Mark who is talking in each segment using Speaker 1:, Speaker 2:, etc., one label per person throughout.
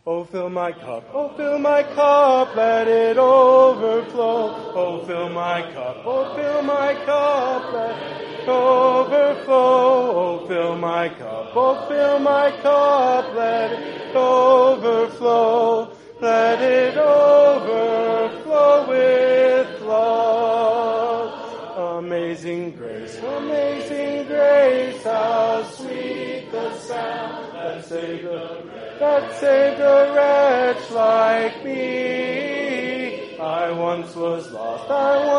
Speaker 1: Oh, fill my cup, let it overflow. Oh, fill my cup, let it overflow. Oh, fill my cup, let it overflow. Let it overflow with love. Amazing grace, how sweet the sound that saved a wretch like me. I once was lost,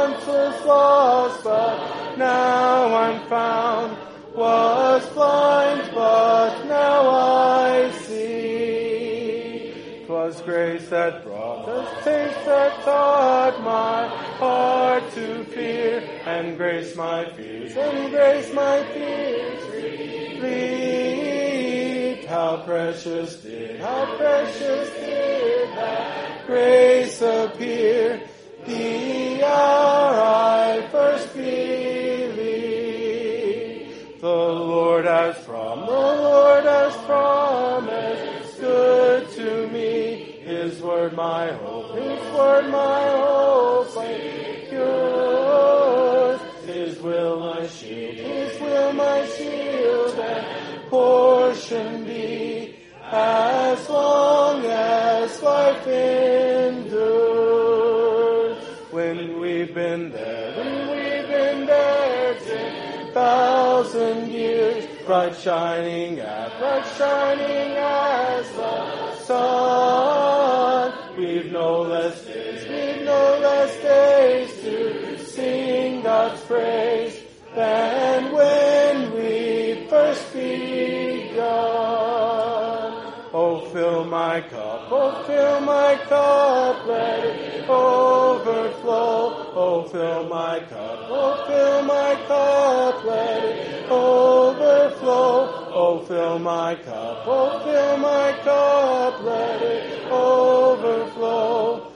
Speaker 1: but now I'm found. Was blind, but now I see. 'Twas grace that brought us taste that taught my heart to fear, and grace my fears relieved. How precious did that grace appear, the hour I first believed. The Lord has promised good to me. His word my hope, secures. His will my shield, and portion be, as long as life endures. When we've been there 10,000 years, bright shining as the sun. We've no less days to sing God's praise than when we first begun. Oh, fill my cup, let it overflow. Oh, fill my cup, let it overflow. Oh, fill my cup, let it overflow.